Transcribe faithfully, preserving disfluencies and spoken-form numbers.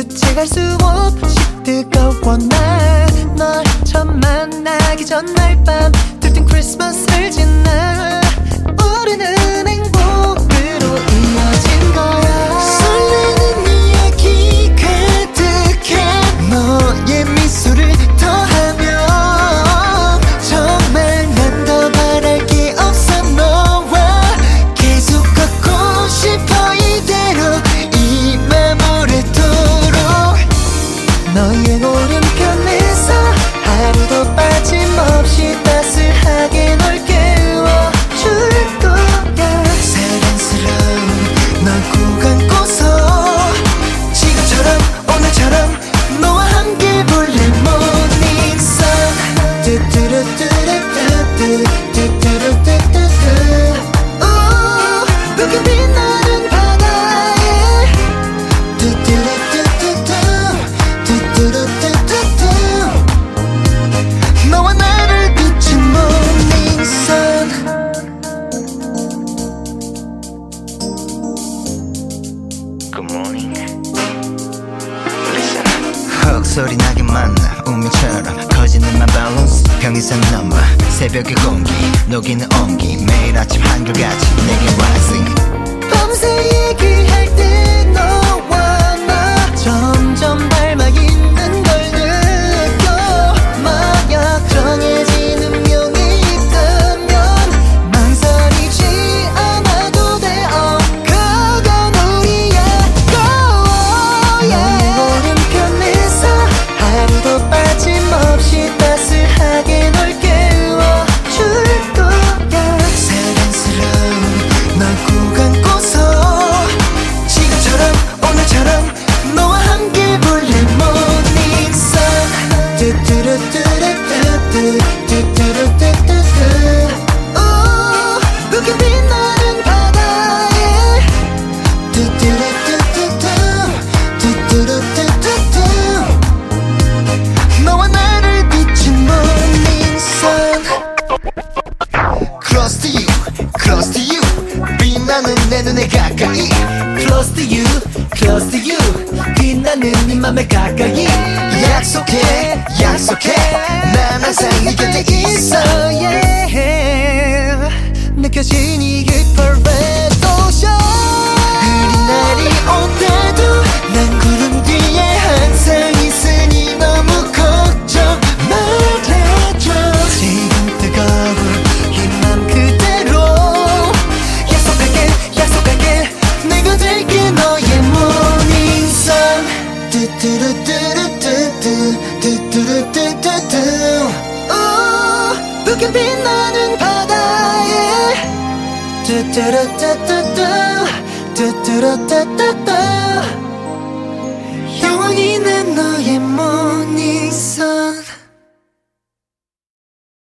주체할 수 없이 뜨거워 날 널 처음 만나기 전날 밤 들뜬 크리스마스를 지나 우리는 행복으로 이어진 거야. 설레는 이야기 가득해 너의 미소를 더하면 정말 난 더 바랄 게 없어. 너와 계속 걷고 싶어 이대로 이 맘 오래도록 너의 오른편에서 하루도 빠짐없이 따스하게 널 깨워줄 거야. 사랑스러운 널 꼭 안고서 지금처럼 오늘처럼 너와 함께 볼래. Morning sun 뚜뚜루뚜루뚜뚜 뚜뚜루뚜뚜뚜 오 붉게 빛나는 바다에 뚜뚜루뚜뚜뚜 뚜뚜루뚜뚜뚜 너와 나를 비춘 morning sun. Good morning. Listen. 헉 소리 나게 만나 운명처럼 커지는 맘 밸런스 평이선 넘어 새벽의 공기 녹이는 온기 매일 아침 한결같이 내게 rising. 밤새 얘기할 때 너와 나 점점 닮아 있는 걸 느껴. 만약 정해진 운명이 있다면 망설이지 않아도 돼. Oh, 그건 우리의 goal. 너의 오른편에서 하루도 빠짐없이 따스하게 널 깨워줄 거야. 사랑스러운 널 꼭 안고서 지금처럼 오늘처럼 너와 함께 볼래. Morning sun 뚜뚜루뚜루뚜뚜 뚜뚜루뚜뚜뚜 오 붉게 빛나는 바다에 뚜뚜루뚜뚜뚜 뚜뚜루뚜뚜뚜 너와 나를 비춘 morning sun. Close to you, close to you 빛나는 내 눈에 가까이. Close to you, close to you 빛나는 네 맘에 가까이. 약속해, 약속해 난 항상 네 곁에 있어. Yeah. 느껴진 이 perfect ocean. 흐린 날이 올 때도 난 구름 뒤에 항상 있으니 너무 걱정 말아줘. 지금 뜨거운 이 맘 그대로 약속할게 약속할게 내가 될게 너의 morning sun 뚜뚜루뚜루뚜뚜 뚜뚜루뚜뚜뚜 오 붉게 빛나는 바다에 뚜뚜루뚜뚜뚜 뚜뚜루뚜뚜뚜 영원히 난 너의 morning sun.